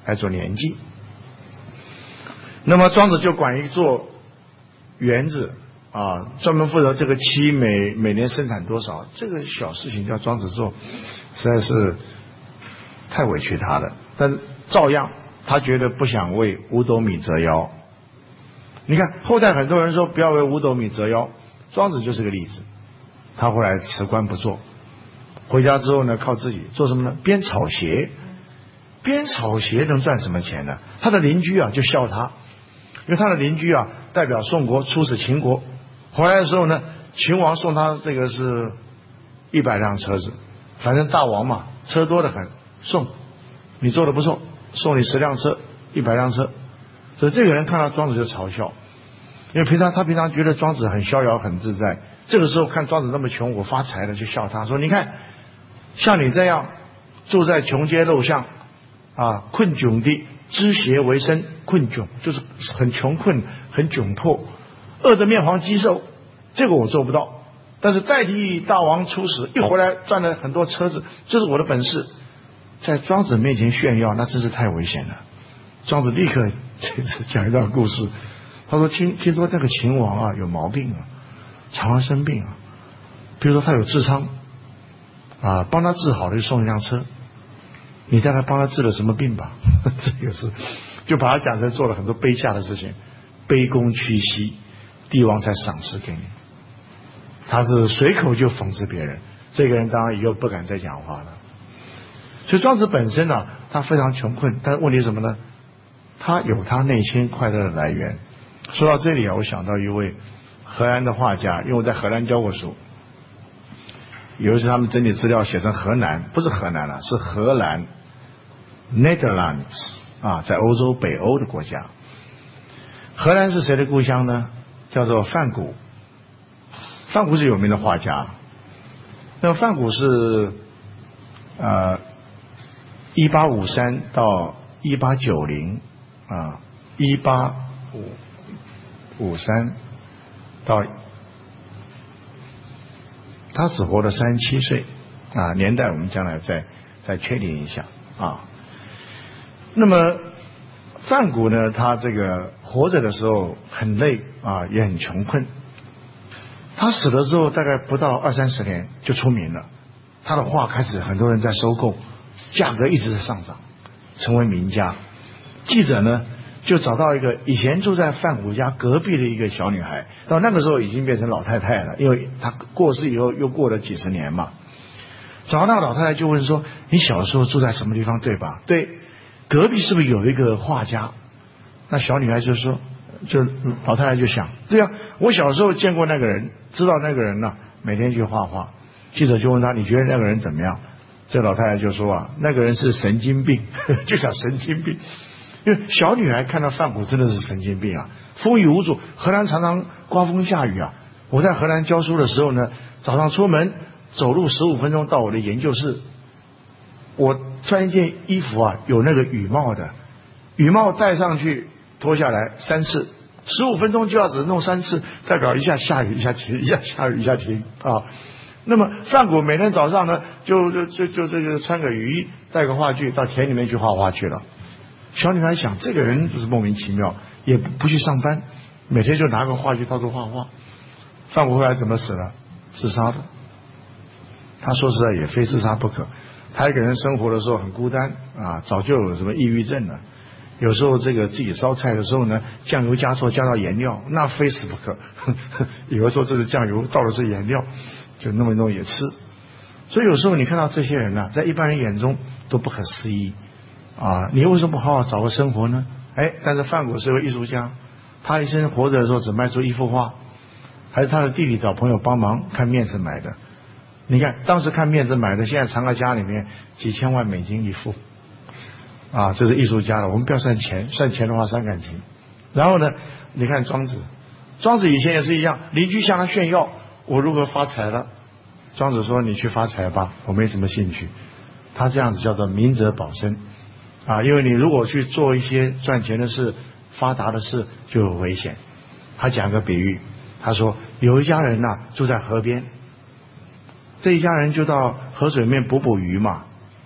Speaker 3: 来做年纪。那么庄子就管一座园子啊，专门负责这个漆每每年生产多少，这个小事情叫庄子做，实在是太委屈他了。但是照样他觉得不想为五斗米折腰。你看后代很多人说不要为五斗米折腰，庄子就是个例子。他后来辞官不做，回家之后呢，靠自己做什么呢？编草鞋。编草鞋能赚什么钱呢？他的邻居啊就笑他，因为他的邻居啊代表宋国出使秦国，回来的时候呢，秦王送他这个是一百辆车子，反正大王嘛，车多得很，送你做的不错，送你十辆车，一百辆车。所以这个人看到庄子就嘲笑，因为平常他平常觉得庄子很逍遥很自在，这个时候看庄子那么穷，我发财了，就笑他说：你看，像你这样住在穷街陋巷啊，困窘地织鞋为生，困窘就是很穷困很窘迫，饿得面黄肌瘦，这个我做不到。但是代替大王出使，一回来赚了很多车子，这是我的本事。在庄子面前炫耀，那真是太危险了。庄子立刻讲一段故事，他说听听说那个秦王啊有毛病啊，常常生病啊，比如说他有痔疮啊，帮他治好了就送一辆车。你大概帮他治了什么病吧？这个是就把他讲成做了很多卑下的事情，卑躬屈膝，帝王才赏识给你。他是随口就讽刺别人，这个人当然以后不敢再讲话了。所以庄子本身呢、啊，他非常穷困，但是问题是什么呢？他有他内心快乐的来源。说到这里啊，我想到一位荷兰的画家，因为我在荷兰教过书。有一次他们整理资料写成荷兰，不是荷兰了，是荷兰 Netherlands 啊，在欧洲北欧的国家。荷兰是谁的故乡呢？叫做梵谷。梵谷是有名的画家。那么梵谷是呃一八五三到一八九零啊，一八五三到。他只活了三十七岁啊，年代我们将来再再确定一下啊。那么梵谷呢，他这个活着的时候很累啊，也很穷困。他死了之后，大概不到二三十年就出名了，他的画开始很多人在收购，价格一直在上涨，成为名家。记者呢就找到一个以前住在梵谷家隔壁的一个小女孩，到那个时候已经变成老太太了，因为她过世以后又过了几十年嘛。找到那个老太太就问说：你小时候住在什么地方对吧？对，隔壁是不是有一个画家？那小女孩就说，就老太太就想，对啊，我小时候见过那个人，知道那个人呢、啊、每天去画画。记者就问他：你觉得那个人怎么样？这老太太就说啊，那个人是神经病，就讲神经病。因为小女孩看到梵谷真的是神经病啊，风雨无阻。荷兰常常刮风下雨啊。我在荷兰教书的时候呢，早上出门走路十五分钟到我的研究室，我穿一件衣服啊，有那个雨帽的，雨帽戴上去脱下来三次，十五分钟就要只弄三次，代表一下下雨一下停，一下下雨一下停啊。那么梵谷每天早上呢，就就就就这个穿个雨衣，带个画具到田里面去画画去了。小女孩想，这个人就是莫名其妙，也不去上班，每天就拿个画具到处画画。梵谷后来怎么死了？自杀的。他说实在也非自杀不可，他一个人生活的时候很孤单啊，早就有什么抑郁症了。有时候这个自己烧菜的时候呢，酱油加错加到颜料，那非死不可。有的时候这是酱油，倒的是颜料，就弄一弄也吃。所以有时候你看到这些人呢、啊，在一般人眼中都不可思议。啊，你为什么不好好找个生活呢？哎，但是梵谷是个艺术家，他一生活着的时候只卖出一幅画，还是他的弟弟找朋友帮忙看面子买的。你看当时看面子买的，现在藏在家里面几千万美金一幅。啊，这是艺术家了。我们不要算钱，算钱的话伤感情。然后呢，你看庄子，庄子以前也是一样，邻居向他炫耀我如何发财了，庄子说你去发财吧，我没什么兴趣。他这样子叫做明哲保身。啊，因为你如果去做一些赚钱的事、发达的事，就有危险。他讲个比喻，他说有一家人呐、啊、住在河边，这一家人就到河水面捕捕鱼嘛。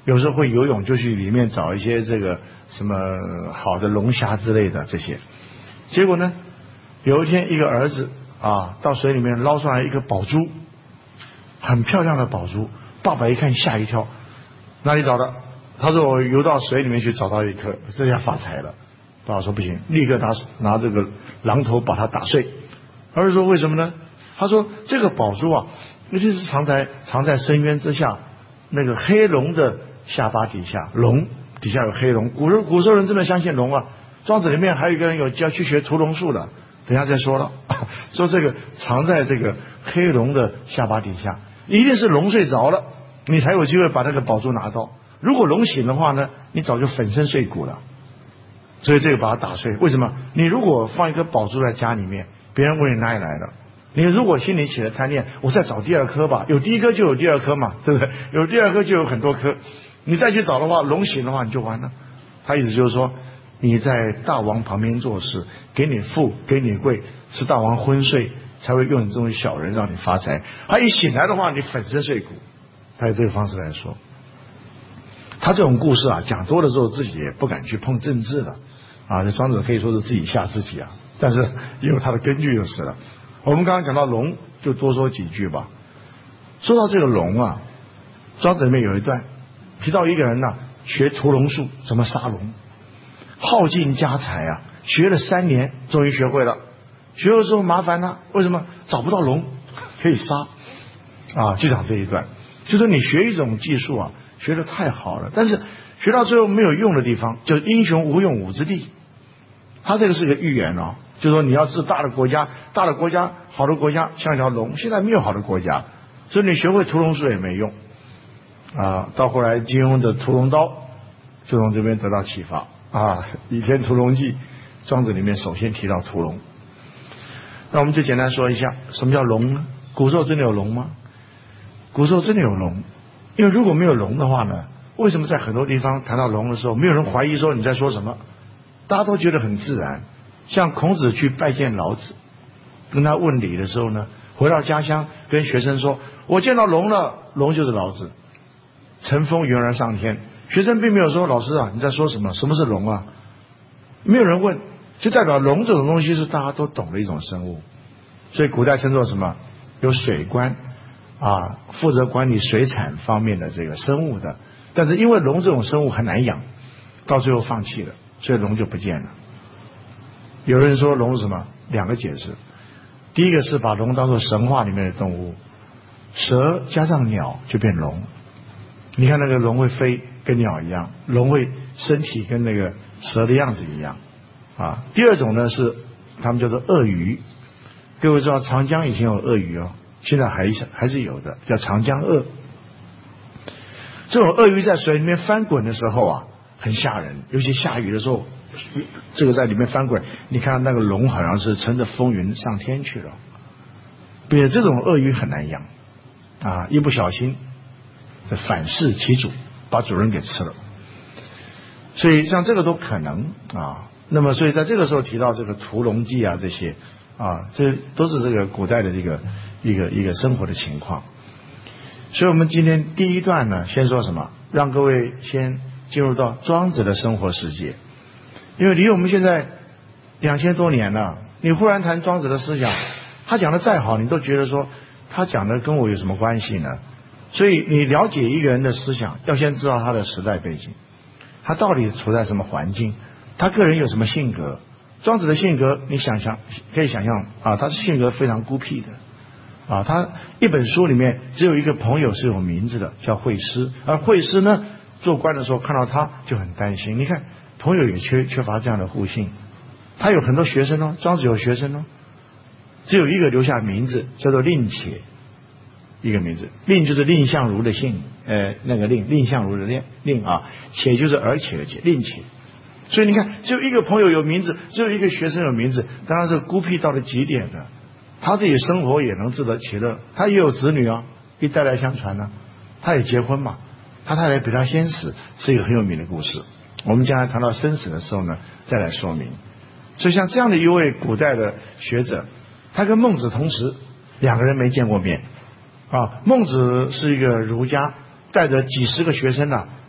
Speaker 3: 有时候会游泳，就去里面找一些这个什么好的龙虾之类的这些。结果呢，有一天一个儿子啊到水里面捞上来一个宝珠，很漂亮的宝珠，爸爸一看吓一跳，哪里找的？他说我游到水里面去找到一颗，这下发财了。爸爸说不行，立刻拿拿这个榔头把它打碎。儿子说为什么呢？他说这个宝珠啊，一定是藏在藏在深渊之下，那个黑龙的下巴底下，龙底下有黑龙。古时古时候人真的相信龙啊。庄子里面还有一个人有要去学屠龙术的，等一下再说了。说这个藏在这个黑龙的下巴底下，一定是龙睡着了，你才有机会把那个宝珠拿到。如果龙醒的话呢，你早就粉身碎骨了。所以这个把它打碎。为什么？你如果放一颗宝珠在家里面，别人问你哪里来的，你如果心里起了贪念，我再找第二颗吧，有第一颗就有第二颗嘛，对不对？有第二颗就有很多颗，你再去找的话，龙醒的话你就完了。他意思就是说，你在大王旁边做事，给你富给你贵，是大王昏睡才会用你这种小人让你发财。他一醒来的话，你粉身碎骨。他有这个方式来说。他这种故事啊，讲多了之后，自己也不敢去碰政治了啊。这庄子可以说是自己吓自己啊，但是也有他的根据就是了。我们刚刚讲到龙，就多说几句吧。说到这个龙啊，庄子里面有一段提到一个人呢、啊，学屠龙术，怎么杀龙，耗尽家财啊，学了三年，终于学会了。学了之后麻烦呢，为什么找不到龙可以杀啊？就讲这一段，就说你学一种技术啊，学得太好了，但是学到最后没有用的地方，就是英雄无用武之地。他这个是个寓言哦，就说你要治大的国家，大的国家好的国家像一条龙，现在没有好的国家，所以你学会屠龙术也没用啊。到后来金庸的屠龙刀就从这边得到启发啊，《倚天屠龙记》庄子里面首先提到屠龙。那我们就简单说一下什么叫龙呢？古时候真的有龙吗？古时候真的有龙，因为如果没有龙的话呢，为什么在很多地方谈到龙的时候，没有人怀疑说你在说什么？大家都觉得很自然。像孔子去拜见老子，跟他问礼的时候呢，回到家乡跟学生说，我见到龙了，龙就是老子，乘风云而上天。学生并没有说，老师啊，你在说什么？什么是龙啊？没有人问，就代表龙这种东西是大家都懂的一种生物。所以古代称作什么？有水官啊，负责管理水产方面的这个生物的。但是因为龙这种生物很难养，到最后放弃了，所以龙就不见了。有人说龙是什么？两个解释。第一个是把龙当作神话里面的动物，蛇加上鸟就变龙。你看那个龙会飞，跟鸟一样；龙会身体跟那个蛇的样子一样啊。第二种呢是他们叫做鳄鱼。各位知道长江以前有鳄鱼哦，现在还是还是有的，叫长江鳄。这种鳄鱼在水里面翻滚的时候啊，很吓人，尤其下雨的时候，这个在里面翻滚，你看那个龙好像是乘着风云上天去了。并且这种鳄鱼很难养啊，一不小心反噬其主，把主人给吃了。所以像这个都可能啊。那么所以在这个时候提到这个屠龙记啊，这些啊，这都是这个古代的这个一个一个生活的情况。所以我们今天第一段呢，先说什么？让各位先进入到庄子的生活世界。因为离我们现在两千多年了，你忽然谈庄子的思想，他讲的再好，你都觉得说他讲的跟我有什么关系呢？所以你了解一个人的思想，要先知道他的时代背景，他到底处在什么环境，他个人有什么性格。庄子的性格你想想可以想象啊，他是性格非常孤僻的啊，他一本书里面只有一个朋友是有名字的，叫惠施。而惠施呢，做官的时候看到他就很担心。你看朋友也缺缺乏这样的互信。他有很多学生哦，庄子有学生哦，只有一个留下名字，叫做令且，一个名字。令就是蔺相如的姓，呃，那个令，蔺相如的令令啊，且就是而且的且，令且。所以你看，只有一个朋友有名字，只有一个学生有名字，当然是孤僻到了极点的。他自己生活也能自得其乐，他也有子女啊，一代代相传呢、啊。他也结婚嘛，他太太比他先死，是一个很有名的故事。我们将来谈到生死的时候呢，再来说明。所以像这样的一位古代的学者，他跟孟子同时，两个人没见过面啊。孟子是一个儒家，带着几十个学生呢、啊，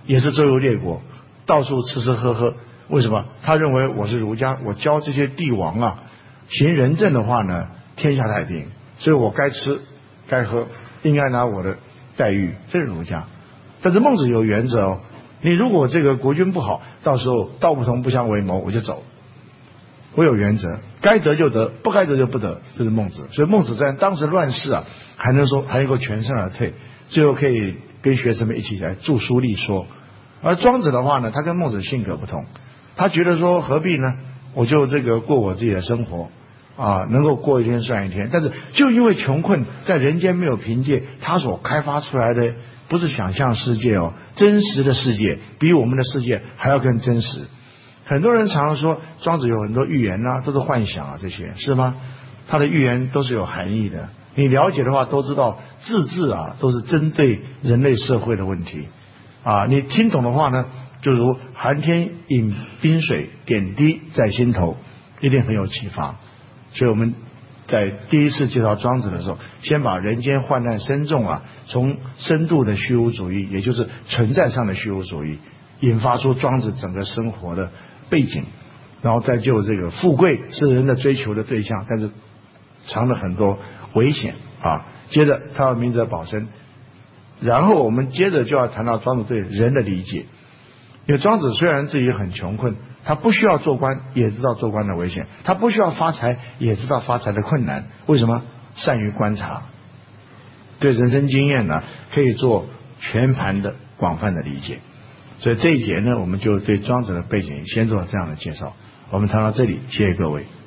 Speaker 3: 也是周游列国，到处吃吃喝喝。为什么？他认为我是儒家，我教这些帝王啊行仁政的话呢，天下太平，所以我该吃该喝，应该拿我的待遇，这是儒家。但是孟子有原则哦，你如果这个国君不好，到时候道不同不相为谋，我就走。我有原则，该得就得，不该得就不得，这是孟子。所以孟子在当时乱世啊，还能说还能够全身而退，最后可以跟学生们一起来著书立说。而庄子的话呢，他跟孟子性格不同，他觉得说何必呢？我就这个过我自己的生活啊，能够过一天算一天。但是就因为穷困，在人间没有凭借，他所开发出来的不是想象世界哦，真实的世界比我们的世界还要更真实。很多人常常说庄子有很多寓言啊，都是幻想啊，这些是吗？他的寓言都是有含义的，你了解的话都知道，字字啊都是针对人类社会的问题啊。你听懂的话呢，就如寒天饮冰水，点滴在心头，一定很有启发。所以我们在第一次介绍庄子的时候，先把人间患难深重啊，从深度的虚无主义，也就是存在上的虚无主义，引发出庄子整个生活的背景，然后再就这个富贵是人的追求的对象，但是藏了很多危险啊。接着他要明哲保身，然后我们接着就要谈到庄子对人的理解。因为庄子虽然自己很穷困，他不需要做官，也知道做官的危险；他不需要发财，也知道发财的困难。为什么？善于观察，对人生经验呢，可以做全盘的广泛的理解。所以这一节呢，我们就对庄子的背景先做这样的介绍。我们谈到这里，谢谢各位。